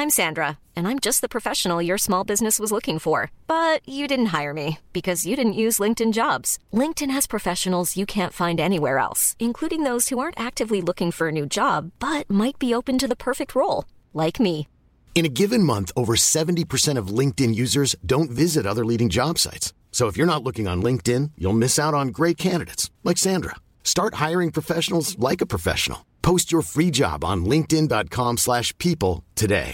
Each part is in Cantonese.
I'm Sandra, and I'm just the professional your small business was looking for. But you didn't hire me because you didn't use LinkedIn Jobs. LinkedIn has professionals you can't find anywhere else, including those who aren't actively looking for a new job, but might be open to the perfect role, like me. In a given month, over 70% of LinkedIn users don't visit other leading job sites. So if you're not looking on LinkedIn, you'll miss out on great candidates like Sandra. Start hiring professionals like a professional. Post your free job on linkedin.com/people today.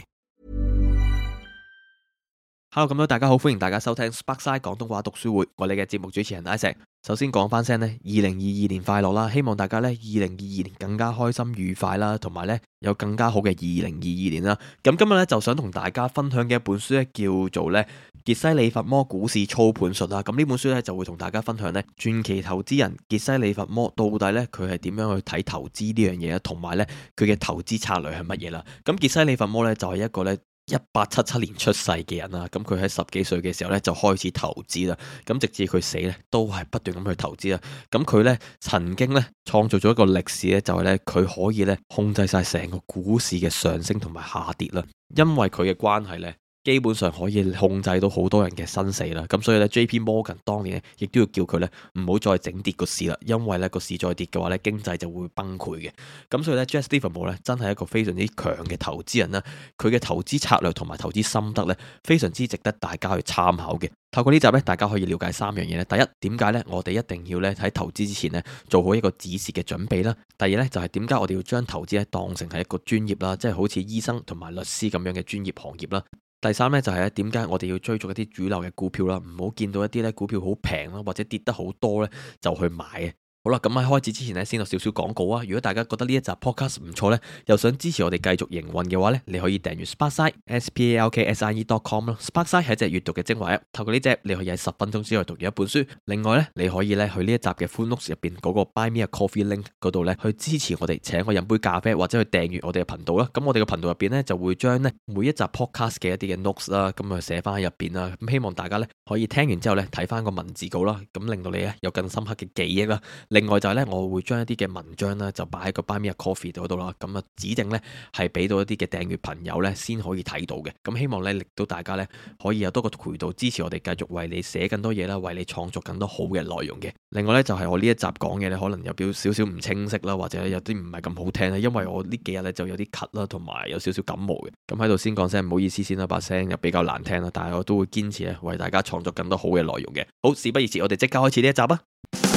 Hello， 咁多大家好，歡迎大家收聽 Sparkside 廣東話讀書會，我哋嘅節目主持人 Isaac。首先講翻聲呢，2022年快樂啦！希望大家呢2022年更加開心愉快啦，同埋呢有更加好嘅2022年啦。咁今日呢就想同大家分享嘅一本書呢，叫做呢傑西·利弗摩股市操盤術啦。咁呢本書呢就會同大家分享呢傳奇投資人傑西·利弗摩到底呢佢係點樣去睇投資呢樣嘢啊，同埋呢佢嘅投資策略係乜嘢啦？咁傑西·利弗摩呢就係一個呢1877年出世嘅人啦，咁佢喺10幾歲嘅時候咧就開始投資啦，咁直至佢死咧都係不斷咁去投資啦。咁佢咧曾經咧創造咗一個歷史咧，就係咧佢可以咧控制晒成個股市嘅上升同埋下跌啦，因為佢嘅關係咧。基本上可以控制到好多人嘅生死啦，咁所以咧 J.P. Morgan 當年咧亦都要叫佢咧唔好再整跌個市啦，因為咧個市再跌嘅話咧經濟就會崩潰嘅。咁所以咧 Jesse Livermore 咧真係一個非常之強嘅投資人啦，佢嘅投資策略同埋投資心得咧非常之值得大家去參考嘅。透過呢集咧，大家可以了解3樣嘢咧。第一，點解咧我哋一定要咧喺投資之前咧做好一個止蝕嘅準備啦。第二咧就係點解我哋要將投資咧當成係一個專業啦，即係好似醫生同埋律師咁樣嘅專業行業啦。第三咧就係點解我哋要追逐一啲主流嘅股票啦，唔好見到一啲咧股票好平啦，或者跌得好多咧就去買嘅。好啦，咁喺開始之前咧，先有少少廣告啊！如果大家覺得呢一集 podcast 唔錯咧，又想支持我哋繼續營運嘅話咧，你可以訂閱 Sparkside SPALKSIE.com 啦。Sparkside 係一隻閱讀嘅精華 app， 透過呢隻你可以喺10分鐘之內讀完一本書。另外咧，你可以咧去呢一集嘅 full notes 入邊嗰個 Buy Me a Coffee link 嗰度咧去支持我哋，請我飲杯咖啡或者去訂閱我哋嘅頻道啦。咁我哋嘅頻道入邊咧就會將咧每一集 podcast 嘅一啲嘅 notes 啦，咁啊寫翻喺入邊啦。咁希望大家咧可以聽完之後咧睇翻個文字稿啦，咁令到你咧有更深刻嘅記憶啦。另外就係咧，我會將一啲嘅文章咧就擺喺個 Buy Me a Coffee 嗰度啦，咁啊指定咧係俾到一啲嘅訂閱朋友咧先可以睇到嘅。咁希望咧令到大家咧可以有多個渠道支持我哋，繼續為你寫更多嘢啦，為你創作更多好嘅內容嘅。另外咧就係我呢一集講嘅咧，可能有少少唔清晰啦，或者有啲唔係咁好聽啦，因為我呢幾日咧就有啲咳啦，同埋有少少感冒嘅。咁喺度先講聲唔好意思先啦，把聲又比較難聽啦，但係我都會堅持咧為大家創作更多好嘅內容嘅。好，事不宜遲，我哋即刻開始呢一集啊！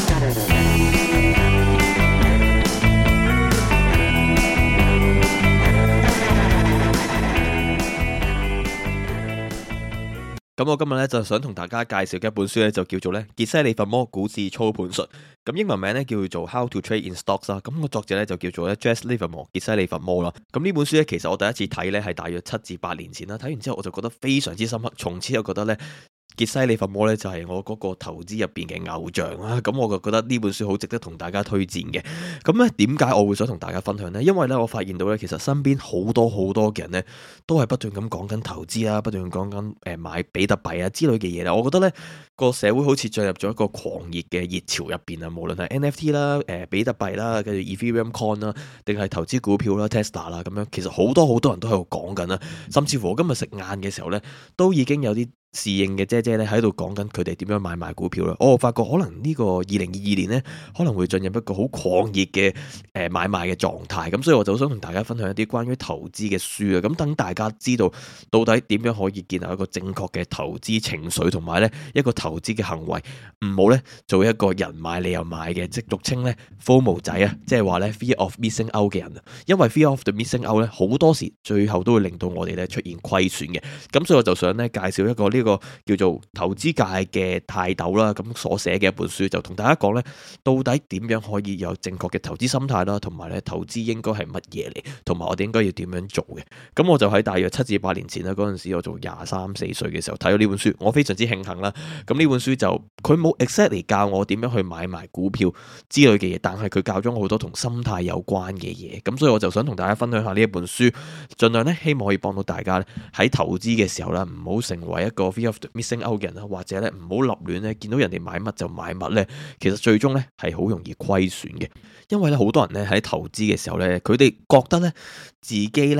咁我今日咧就想同大家介紹嘅一本書咧就叫做咧傑西·利弗摩股市操盤術，咁英文名咧叫做 How to Trade in Stocks 啦。咁個作者咧就叫做咧 Jesse Livermore 傑西·利弗摩啦。咁呢本書咧其實我第一次睇咧係大約7至8年前啦，睇完之後我就覺得非常之深刻，從此就覺得咧傑西·利弗摩咧就係我嗰個投資入邊嘅偶像啦，咁我就覺得呢本書好值得同大家推薦嘅。咁咧點解我會想同大家分享呢？因為咧我發現到咧其實身邊好多嘅人咧都係不斷咁講緊投資啦，不斷講緊買比特幣啊之類嘅嘢啦。我覺得咧個社會好似進入咗一個狂熱嘅熱潮入邊啊，無論係 NFT 啦、比特幣啦、跟住 Ethereum Coin 啦，定係投資股票啦、Tesla 啦咁樣，其實好多人都喺度講緊啦。甚至乎我今日食晏嘅時候咧，都已經有啲侍應嘅姐姐咧喺度講緊佢哋點樣買賣股票啦。我發覺可能呢個2022年咧可能會進入一個好狂熱嘅買賣嘅狀態，咁所以我就想同大家分享一啲關於投資嘅書啊，咁等大家知道到底點樣可以建立一個正確嘅投資情緒，同埋咧一個投資嘅行為，唔好咧做一個人買你又買嘅，即俗稱咧 FOMO 仔啊，即係話咧 Fear of Missing Out 嘅人啊。因為 Fear of the Missing Out 咧好多時最後都會令到我哋咧出現虧損嘅，咁所以我就想咧介紹一個呢個叫做投資界嘅泰斗啦，咁所寫嘅一本書，就同大家講咧，到底點樣可以有正確嘅投資心態啦，同埋咧投資應該係乜嘢嚟，同埋我哋應該要點樣做嘅。咁我就喺大約7至8年前啦，嗰陣時我做23、24歲嘅時候睇咗呢本書，我非常之慶幸啦。咁呢本書就佢冇 exactly 教我點樣去買賣股票之類嘅嘢，但係佢教咗我好多同心態有關嘅嘢。咁所以我就想同大家分享下呢一本書，盡量咧希望可以幫到大家咧喺投資嘅時候咧，唔好成為一個 fear of missing out 嘅人啦，或者咧唔好立亂咧見到人哋買乜就買乜咧，其實最終咧係好容易虧損嘅。因為咧好多人咧喺投資嘅時候咧，佢哋覺得咧自己咧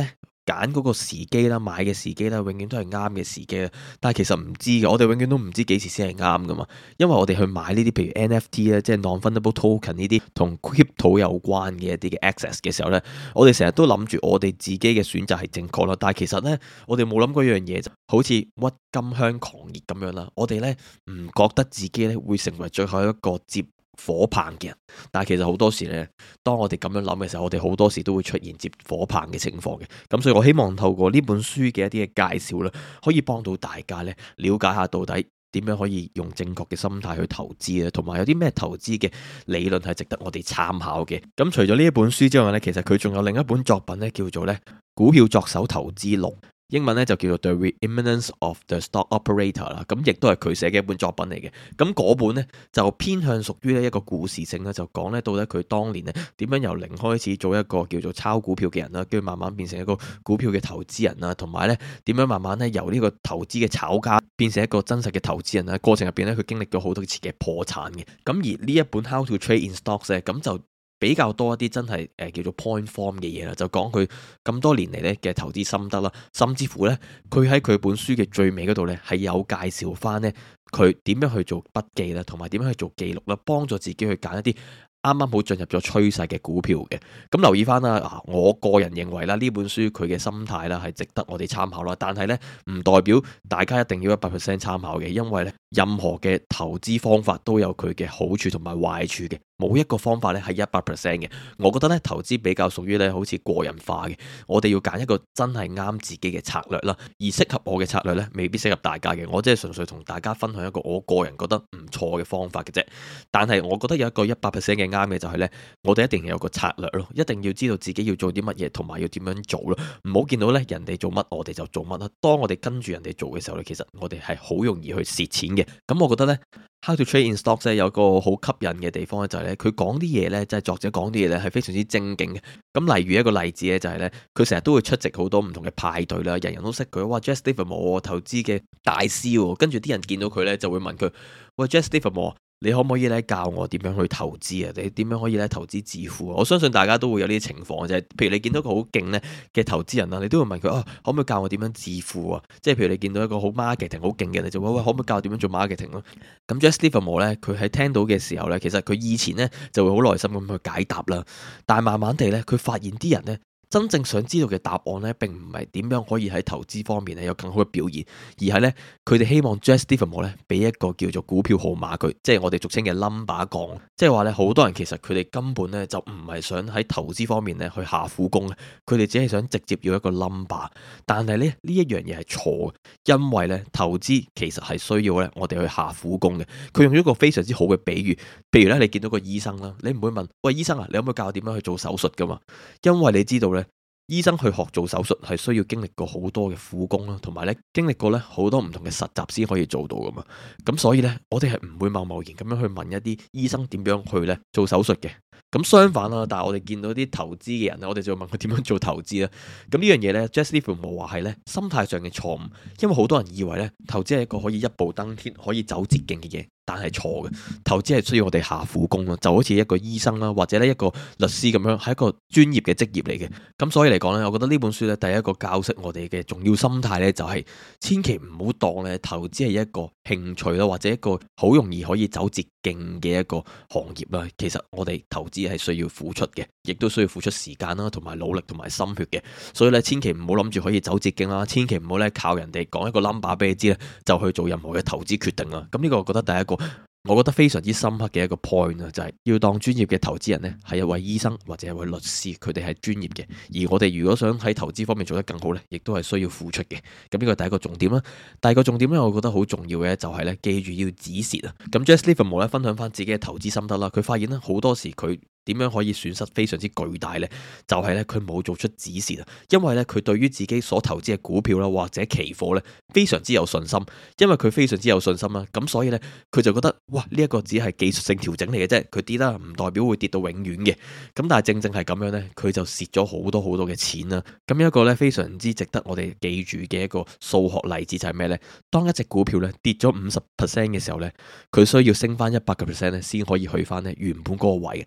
揀嗰個時機啦，買嘅時機啦，永遠都係啱嘅時機啦。但係其實唔知嘅，我哋永遠都唔知幾時先係啱噶嘛。因為我哋去買呢啲譬如 NFT 咧，即係 non-fungible token 呢啲同 crypto 有關嘅一啲嘅 access 嘅時候呢，我哋成日都諗住我哋自己嘅選擇係正確啦。但係其實呢，我哋冇諗過一樣嘢，就好似鬱金香狂熱咁樣啦。我哋呢唔覺得自己呢會成為最後一個接火棒嘅人，但係其實好多時呢，當我哋咁樣諗嘅時候，我哋好多時都會出現接火棒嘅情況嘅。咁所以我希望透過呢本書嘅一啲嘅介紹啦，可以幫到大家呢了解下到底點樣可以用正確嘅心態去投資啊，同埋有啲咩投資嘅理論係值得我哋參考嘅。咁除咗呢一本書之外呢，其實佢仲有另一本作品呢，叫做呢《股票作手投資錄》。英文咧就叫做 The Re-eminence of the Stock Operator 啦，咁亦都係佢寫嘅一本作品嚟嘅。咁嗰本呢，就偏向屬於一個故事性啦，就講咧到底佢當年呢點樣由零開始做一個叫做炒股票嘅人啦，跟住慢慢變成一個股票嘅投資人啦，同埋咧點樣慢慢咧由呢個投資嘅炒家變成一個真實嘅投資人啦。過程入邊咧佢經歷咗好多次嘅破產嘅。咁而呢一本 How to Trade in Stocks 咧，咁就比較多一啲真係叫做 point form 嘅嘢啦，就講佢咁多年嚟咧嘅投資心得啦，甚至乎咧佢喺佢本書嘅最尾嗰度咧係有介紹翻咧佢點樣去做筆記啦，同埋點樣去做記錄啦，幫助自己去揀一啲啱啱好進入咗趨勢嘅股票嘅。咁留意翻啦，我個人認為啦，呢本書佢嘅心態啦係值得我哋參考啦，但係咧唔代表大家一定要100% 參考嘅，因為咧任何嘅投資方法都有佢嘅好處同埋壞處嘅。冇一個方法咧係100% 嘅，我覺得咧投資比較屬於咧好似個人化嘅，我哋要揀一個真係啱自己嘅策略啦，而適合我嘅策略咧未必適合大家嘅，我即係純粹同大家分享一個我個人覺得唔錯嘅方法嘅啫。但係我覺得有一個100% 嘅啱嘅就係咧，我哋一定要有個策略咯，一定要知道自己要做啲乜嘢，同埋要點樣做咯，唔好見到咧人哋做乜我哋就做乜啦。當我哋跟住人哋做嘅時候咧，其實我哋係好容易去蝕錢嘅。咁我覺得咧How to Trade in Stocks 咧有個好吸引嘅地方咧就係咧佢講啲嘢咧，即係作者講啲嘢咧係非常之精警嘅。咁例如一個例子咧就係咧，佢成日都會出席好多唔同嘅派對啦，人人都識佢，哇 Jess Livermore 投資嘅大師喎，跟住啲人見到佢咧就會問佢，喂 Jess Livermore，你可唔可以咧教我點樣去投資啊？你點樣可以咧投資致富啊？我相信大家都會有呢啲情況，就係譬如你見到個好勁咧嘅投資人啊，你都會問佢可唔可以教我點樣致富啊？即係譬如你見到一個好 marketing 好勁嘅，你就話喂，可唔可以教我點樣做 marketing 咯？咁 Jess Livermore 咧，佢喺聽到嘅時候咧，其實佢以前咧就會好耐心咁去解答啦，但係慢慢地咧，佢發現啲人咧真正想知道嘅答案咧，並唔係點樣可以喺投資方面咧有更好嘅表現，而係咧佢哋希望 Jess Livermore 咧俾一個叫做股票號碼佢，即係我哋俗稱嘅 number 講，即係話咧好多人其實佢哋根本咧就唔係想喺投資方面咧去下苦功咧，佢哋只係想直接要一個 number， 但係咧呢一樣嘢係錯嘅，因為咧投資其實係需要咧我哋去下苦功嘅。佢用咗一個非常之好嘅比喻，譬如咧你見到個醫生啦，你唔會問喂醫生啊，你可唔可以教我點樣去做手術噶嘛？因為你知道咧。醫生去學做手術係需要經歷過好多嘅苦功啦，同埋咧經歷過咧好多唔同嘅實習先可以做到噶嘛。咁所以咧，我哋係唔會貿貿然咁樣去問一啲醫生點樣去咧做手術嘅。咁相反啦，但係我哋見到啲投資嘅人咧，我哋就會問佢點樣做投資啦。咁呢樣嘢咧 Jess Livermore 話係咧心態上嘅錯誤，因為好多人以為咧投資係一個可以一步登天、可以走捷徑嘅嘢。但係錯嘅，投資係需要我哋下苦功咯，就好似一個醫生啦，或者咧一個律師咁樣，係一個專業嘅職業嚟嘅。咁所以嚟講咧，我覺得呢本書咧，第一個教識我哋嘅重要心態咧，就係千祈唔好當咧投資係一個興趣啦，或者一個好容易可以走捷徑嘅一個行業啦。其實我哋投資係需要付出嘅，亦都需要付出時間啦，同埋努力同埋心血嘅。所以咧，千祈唔好諗住可以走捷徑啦，千祈唔好咧靠人哋講一個 number 俾你知咧，就去做任何嘅投資決定啦。咁呢個我覺得第一個。我覺得非常之深刻嘅一個 point 啊，就係要當專業嘅投資人呢，係一位醫生或者一位律師，佢哋係專業嘅。而我哋如果想喺投資方面做得更好呢，亦都係需要付出嘅。咁呢個第一個重點啦。第二個重點呢，我覺得好重要嘅就係呢，記住要止蝕啊。咁 Jess Livermore 咧分享翻自己嘅投資心得啦，佢發現呢，好多時佢點樣可以損失非常之巨大呢？就係呢，佢冇做出止蝕啊，因為呢，佢對於自己所投資嘅股票啦或者期貨呢，非常之有信心，因為佢非常之有信心啦，咁所以呢，佢就覺得哇呢一個只係技術性調整嚟嘅啫，佢跌啦唔代表會跌到永遠嘅，咁但係正正係咁樣呢，佢就蝕咗好多好多嘅錢啦。咁一個呢，非常之值得我哋記住嘅一個數學例子就係咩呢？當一隻股票呢跌咗50% 嘅時候呢，佢需要升翻100% 呢先可以去翻呢原本嗰個位嘅，即係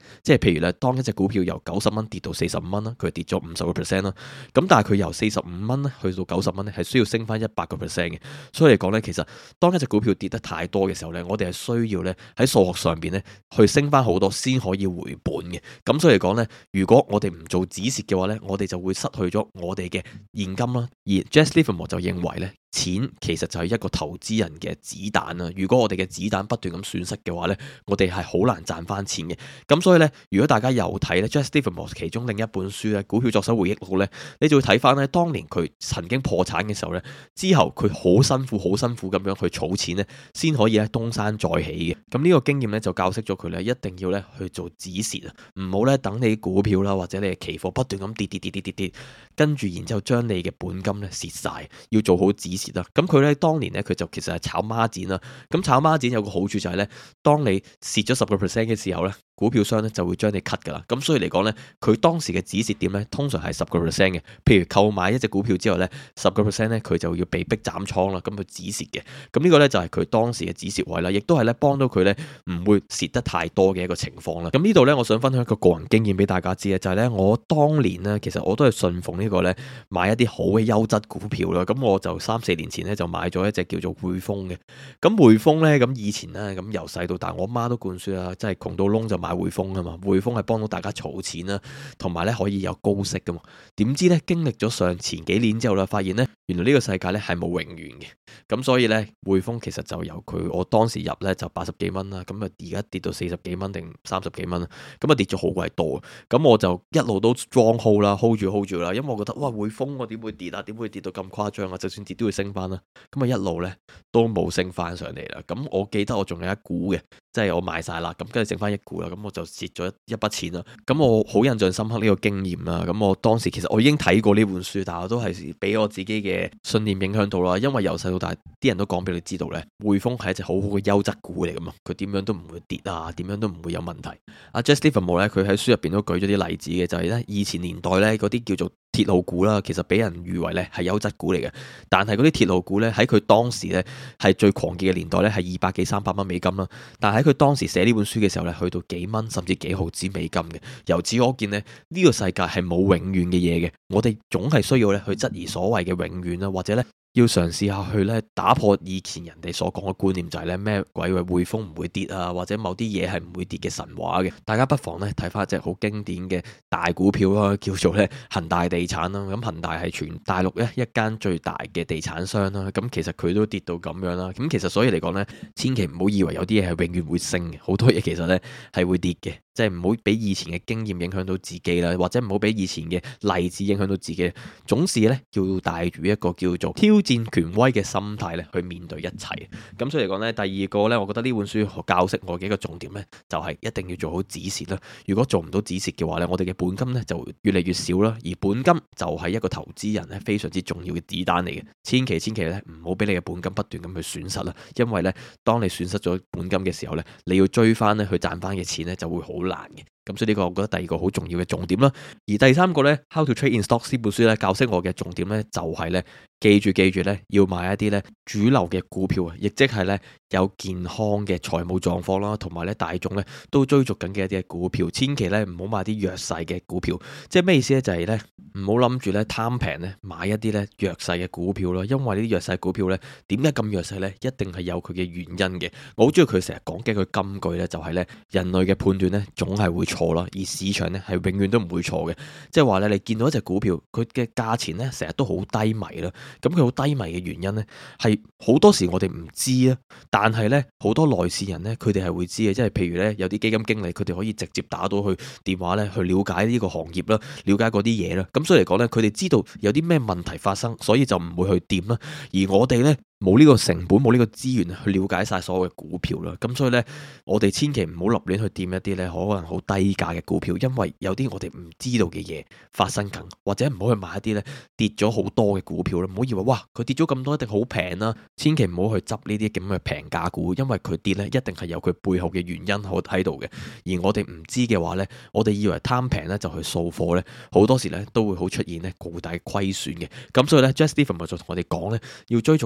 譬如咧，當一隻股票由90蚊跌到45蚊啦，佢跌咗50%啦。咁但係佢由45蚊咧去到90蚊咧，係需要升翻100%嘅。所以嚟講咧，其實當一隻股票跌得太多嘅時候咧，我哋係需要咧喺數學上邊咧去升翻好多先可以回本嘅。咁所以嚟講咧，如果我哋唔做止蝕嘅話咧，我哋就會失去咗我哋嘅現金啦。而 Jesse Livermore 就認為咧，錢其實就係一個投資人嘅子彈啦。如果我哋嘅子彈不斷咁損失嘅話咧，我哋係好難賺翻錢嘅。咁所以咧，如果大家有睇咧 Jesse Livermore 其中另一本書咧《股票作手回憶錄》咧，你就會睇翻咧當年佢曾經破產嘅時候咧，之後佢好辛苦咁樣去儲錢咧，先可以咧東山再起嘅。咁呢個經驗咧就教識咗佢咧，一定要咧去做止蝕啊，唔好咧等你股票啦或者你嘅期貨不斷咁跌，跟住然之後將你嘅本金咧蝕晒，要做好止蝕啦。咁佢咧當年咧佢就其實係炒孖展啦。咁炒孖展有個好處就係咧，當你蝕咗10% 嘅時候咧，股票商咧就會將你 cut 噶啦。咁所以嚟講咧，佢當時嘅止蝕點咧通常係10% 嘅。譬如購買一隻股票之後咧，10% 咧佢就要被逼斬倉啦，咁去止蝕嘅。咁呢個咧就係佢當時嘅止蝕位啦，亦都係咧幫到佢咧唔會蝕得太多嘅一個情況啦。咁呢度咧，我想分享一個個人經驗俾大家知嘅，就係咧我當年咧其實我都係信奉呢個咧買一啲好嘅優質股票啦。咁我就3-4年前咧就買咗一隻叫做匯豐嘅。咁匯豐咧咁以前咧咁由細到大，我媽都灌輸啦，即係窮到窿就買匯豐啊嘛。匯豐係幫到大家儲錢啦，同埋咧可以有高息噶嘛。點知咧經歷咗前幾年之後啦，發現咧原來呢個世界咧係冇永遠嘅。咁所以咧匯豐其實就由我當時入咧就80幾蚊啦，咁啊而家跌到40幾蚊定30幾蚊啦，咁啊跌咗好鬼多。咁我就一路都 strong hold 啦，hold 住啦，因為我覺得哇匯豐我點會跌啊？點會跌到咁誇張啊？就算跌都會升翻啦。咁啊一路咧都冇升翻上嚟啦。咁我記得我仲有一股嘅，即係我賣晒啦，咁跟住剩翻一股啦，咁我就蝕咗一筆錢啦。咁我好印象深刻呢個經驗啦。咁我當時其實我已經睇過呢本書，但係我都係俾我自己嘅信念影響到啦。因為由細到大啲人都講俾你知道咧，匯豐係一隻好好嘅優質股嚟噶嘛，佢點樣都唔會跌啊，點樣都唔會有問題。阿 Jesse Livermore 咧，佢喺書入邊都舉咗啲例子嘅，就係咧以前年代咧嗰啲叫做鐵路股啦，其實俾人譽為咧係優質股嚟嘅。但係嗰啲鐵路股咧喺佢當時咧係最狂熱嘅年代咧係200幾300蚊美金啦。但係喺佢當時寫呢本書嘅時候咧，去到幾蚊甚至幾毫子美金嘅。由此可見咧，呢個世界係冇永遠嘅嘢嘅。我哋總係需要咧去質疑所謂嘅永遠啦，或者咧要嘗試下去咧打破以前人哋所講嘅觀念，就係咧咩鬼話匯豐唔會跌啊，或者某啲嘢係唔會跌嘅神話嘅。大家不妨咧睇翻一隻好經典嘅大股票啦，叫做咧恒大地產啦。咁恒大係全大陸咧一間最大嘅地產商啦。咁其實佢都跌到咁樣啦。咁其實所以嚟講咧，千祈唔好以為有啲嘢係永遠會升嘅，好多嘢其實咧係會跌嘅。即係唔好俾以前嘅經驗影響到自己啦，或者唔好俾以前嘅例子影響到自己。總是咧要帶住一個叫做挑戰權威嘅心態咧去面對一切。咁所以嚟講咧，第二個咧，我覺得呢本書教識我嘅一個重點咧，就係一定要做好止蝕啦。如果做唔到止蝕嘅話咧，我哋嘅本金咧就越嚟越少啦。而本金就係一個投資人咧非常之重要嘅子彈嚟嘅。千祈咧唔好俾你嘅本金不斷咁去損失啦。因為咧，當你損失咗本金嘅時候咧，你要追翻咧去賺翻嘅錢咧就會好難嘅。咁所以呢個我覺得第二個好重要嘅重點啦。而第三個咧 How to Trade in Stocks 呢本書咧教識我嘅重點咧就係咧記住咧要買一啲咧主流嘅股票啊，亦即係咧有健康嘅財務狀況啦，同埋咧大眾咧都追逐緊嘅一啲股票。千祈咧唔好買啲弱勢嘅股票。即係咩意思咧？就係咧唔好諗住咧貪平咧買一啲咧弱勢嘅股票啦。因為呢啲弱勢股票咧點解咁弱勢咧？一定係有佢嘅原因嘅。我好中意佢成日講嘅佢金句咧，就係咧人類嘅判斷咧總係會錯啦，而市場咧係永遠都唔會錯嘅。即係話咧，你見到一隻股票，佢嘅價錢咧成日都好低迷啦。咁佢好低迷嘅原因咧，係好多時我哋唔知啊。但係咧，好多內線人咧，佢哋係會知嘅。即係譬如咧，有啲基金經理，佢哋可以直接打到去電話咧，去了解呢個行業啦，了解嗰啲嘢啦。咁所以嚟講咧，佢哋知道有啲咩問題發生，所以就唔會去掂啦。而我哋咧，冇呢個成本，冇呢個資源去了解晒所有嘅股票啦。咁所以呢，我哋千祈唔好立亂去掂一啲呢可能好低價嘅股票，因為有啲我哋唔知道嘅嘢發生緊，或者唔好去買一啲呢跌咗好多嘅股票啦。唔好以為哇佢跌咗咁多一定好平啦，千祈唔好去執呢啲咁嘅平價股，因為佢跌呢一定係有佢背後嘅原因喺度嘅。而我哋唔知嘅話呢，我哋以為貪平呢就去掃貨呢，好多時呢都會好出現呢巨大虧損嘅。咁所以呢 Jesse Livermore 就同我哋講呢，要追逐一啲嘅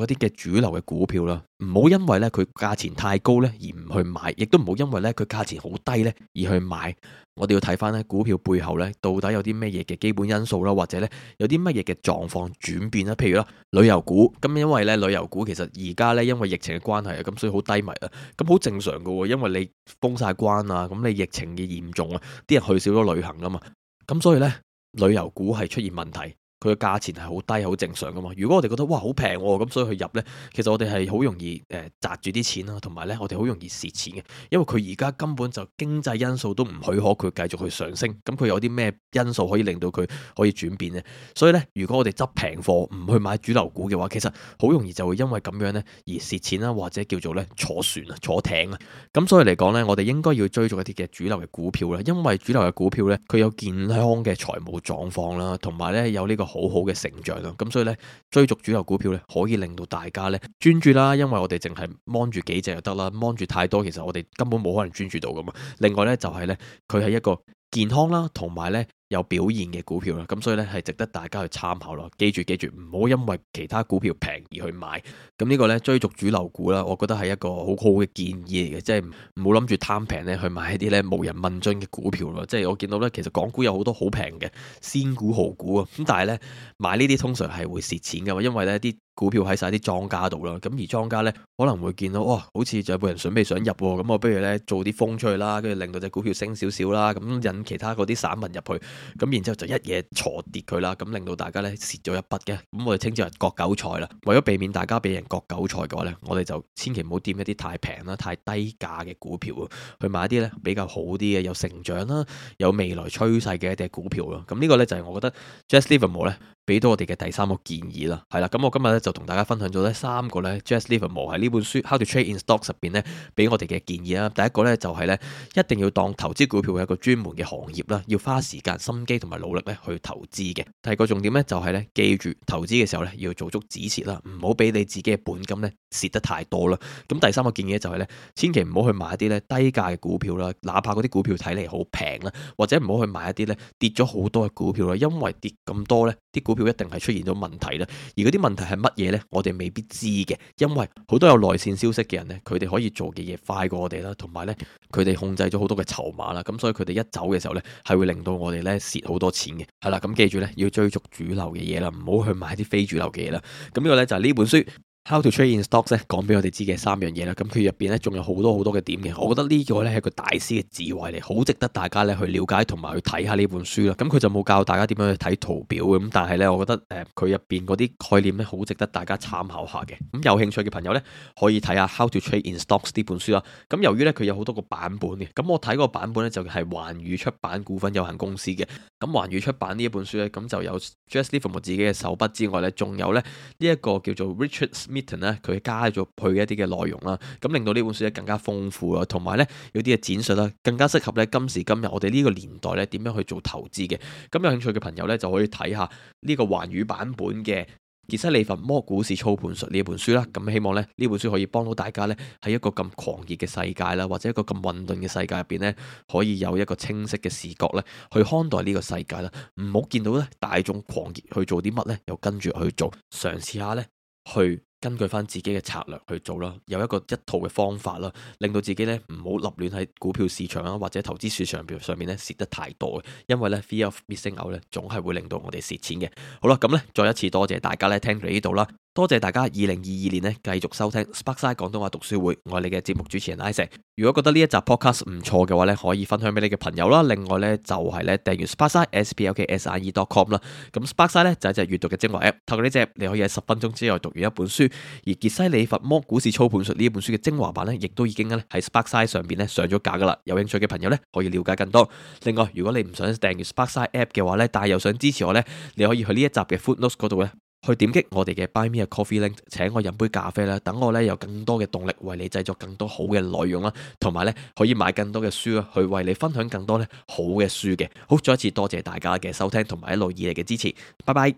主流嘅股票啦，唔好因為咧佢價錢太高咧而唔去買，亦都唔好因為咧佢價錢好低咧而去買。我哋要睇翻咧股票背後咧到底有啲乜嘢嘅基本因素啦，或者咧有啲乜嘢嘅狀況轉變啦。譬如啦，旅遊股咁，因為咧旅遊股其實而家咧因為疫情嘅關係啊，咁所以好低迷啊，咁好正常㗎喎，因為你封晒關啊，咁你疫情嘅嚴重啊，啲人去少咗旅行啊嘛，咁所以咧旅遊股係出現問題。佢嘅價錢係好低，好正常噶嘛。如果我哋覺得哇好平喎，咁所以去入呢，其實我哋係好容易砸住啲錢啦，同埋呢我哋好容易蝕錢嘅，因為佢而家根本就經濟因素都唔許可佢繼續去上升。咁佢有啲咩因素可以令到佢可以轉變呢？所以呢，如果我哋執平貨唔去買主流股嘅話，其實好容易就會因為咁樣呢而蝕錢啦，或者叫做呢坐船啊、坐艇啊。咁所以嚟講呢，我哋應該要追逐一啲嘅主流嘅股票啦，因為主流嘅股票呢，佢有健康嘅財務狀況啦，同埋呢有呢個好好嘅成長啦，咁所以咧追逐主流股票咧，可以令到大家咧專注啦，因為我哋淨係望住幾隻就得啦，望住太多其實我哋根本冇可能專注到噶嘛。另外咧就係咧，佢係一個健康啦，同埋咧有表現嘅股票啦，咁所以咧係值得大家去參考咯。記住，唔好因為其他股票平而去買。咁呢個咧追逐主流股啦，我覺得係一個好好嘅建議嚟嘅，即係唔好諗住貪平咧去買一啲咧無人問津嘅股票咯。即係我見到咧，其實港股有好多好平嘅仙股、豪股啊，咁但係咧買呢啲通常係會蝕錢噶嘛，因為咧啲股票喺晒啲莊家度啦，咁而莊家咧可能會見到哇，好似就有個人準備想入，咁我不如咧做啲風出去啦，跟住令到隻股票升少少啦，咁引其他嗰啲散民入去，咁然之後就一嘢挫跌佢啦，咁令到大家咧蝕咗一筆嘅，咁我哋稱之為割韭菜啦。為咗避免大家俾人割韭菜嘅話咧，我哋就千祈唔好掂一啲太平啦、太低價嘅股票啊，去買一啲咧比較好啲嘅、有成長啦、有未來趨勢嘅一啲股票咯。咁呢個咧就係我覺得 Jesse Livermore 咧俾到我哋嘅第三個建議啦，係啦，咁我今日咧就同大家分享咗呢三個咧 Jesse Livermore 喺呢本書 How to Trade in Stocks 入邊咧俾我哋嘅建議啦。第一個咧就係咧一定要當投資股票係一個專門嘅行業啦，要花時間、心機同埋努力咧去投資嘅。第二個重點咧就係咧記住投資嘅時候咧要做足止蝕啦，唔好俾你自己嘅本金咧蝕得太多啦。咁第三個建議就係咧千祈唔好去買一啲咧低價嘅股票啦，哪怕嗰啲股票睇嚟好平啦，或者唔好去買一啲咧跌咗好多嘅股票啦，因為跌咁多咧啲股票一定係出現咗問題啦。而嗰啲問題係乜嘢呢？我哋未必知嘅，因為好多有內線消息嘅人呢，佢哋可以做嘅嘢快過我哋啦，同埋呢，佢哋控制咗好多嘅籌碼啦，咁所以佢哋一走嘅時候呢，係會令到我哋呢蝕好多錢嘅。係啦，咁記住呢，要追逐主流嘅嘢啦，唔好去買啲非主流嘅嘢啦。咁呢個呢，就係呢本書How to Trade in Stocks 咧，講俾我哋知嘅三樣嘢啦。咁佢入邊咧仲有好多嘅點嘅。我覺得呢個咧係一個大師嘅智慧嚟，好值得大家咧去了解同埋去睇下呢本書啦。咁佢就冇教大家點樣去睇圖表嘅，咁但係咧，我覺得佢入邊嗰啲概念咧好值得大家參考下嘅。咁有興趣嘅朋友咧可以睇下 How to Trade in Stocks 呢本書啦。咁由於咧佢有好多個版本嘅，咁我睇個版本咧就係環宇出版股份有限公司嘅。咁環宇出版呢一本書咧，咁就有 Jesse Livermore 自己嘅手筆之外咧，仲有咧呢一個叫做 Richard Smith咧，佢加咗去一啲嘅內容啦，咁令到呢本書咧更加豐富啦，同埋咧有啲嘅展述啦，更加適合咧今時今日我哋呢個年代咧點樣去做投資嘅。咁有興趣嘅朋友咧就可以睇下呢個環宇版本嘅傑西·利弗摩股市操盤術呢一本書啦。咁希望咧呢本書可以幫到大家咧喺一個咁狂熱嘅世界啦，或者一個咁混沌嘅世界入邊咧，可以有一個清晰嘅視覺咧去看待呢個世界啦。唔好見到咧大眾狂熱去做啲乜咧，又跟住去做，嘗試下咧去根據翻自己嘅策略去做啦，有一套嘅方法啦，令到自己咧唔好立亂喺股票市場啊或者投資市場上面咧蝕得太多嘅，因為咧 fear of missing out 咧總係會令到我哋蝕錢嘅。好啦，咁咧再一次多謝大家咧聽到呢度啦。多謝大家2022年咧繼續收聽 Sparkside 廣東話讀書會，我係你嘅節目主持人 Isaac。如果覺得呢一集 podcast 唔錯嘅話咧，可以分享俾你嘅朋友啦。另外咧就係咧訂閱 Sparkside sparkside.com 啦。咁 Sparkside 咧就係一隻閱讀嘅精華 app， 透過呢隻你可以喺10分鐘之內讀完一本書。而傑西·利弗摩股市操盤術呢一本書嘅精華版咧，亦都已經咧喺 Sparkside 上邊咧上咗架噶啦。有興趣嘅朋友咧可以了解更多。另外，如果你唔想訂閱 Sparkside app 嘅話咧，但係又想支持我咧，你可以去呢一集嘅 footnotes 嗰度咧，去點擊我哋嘅 Buy Me a Coffee link， 請我飲杯咖啡啦，等我咧有更多嘅動力為你製作更多好嘅內容啦，同埋咧可以買更多嘅書啊，去為你分享更多咧好嘅書嘅。好，再一次多謝大家嘅收聽同埋一路以嚟嘅支持，拜拜。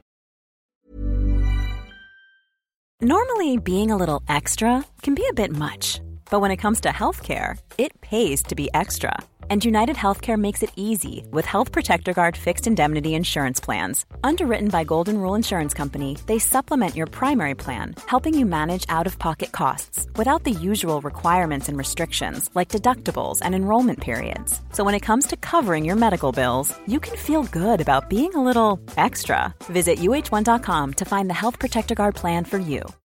Normally, being a little extra can be a bit much, but when it comes to healthcare, it pays to be extra. And United Healthcare makes it easy with Health Protector Guard fixed indemnity insurance plans. Underwritten by Golden Rule Insurance Company, they supplement your primary plan, helping you manage out-of-pocket costs without the usual requirements and restrictions like deductibles and enrollment periods. So when it comes to covering your medical bills, you can feel good about being a little extra. Visit UH1.com to find the Health Protector Guard plan for you.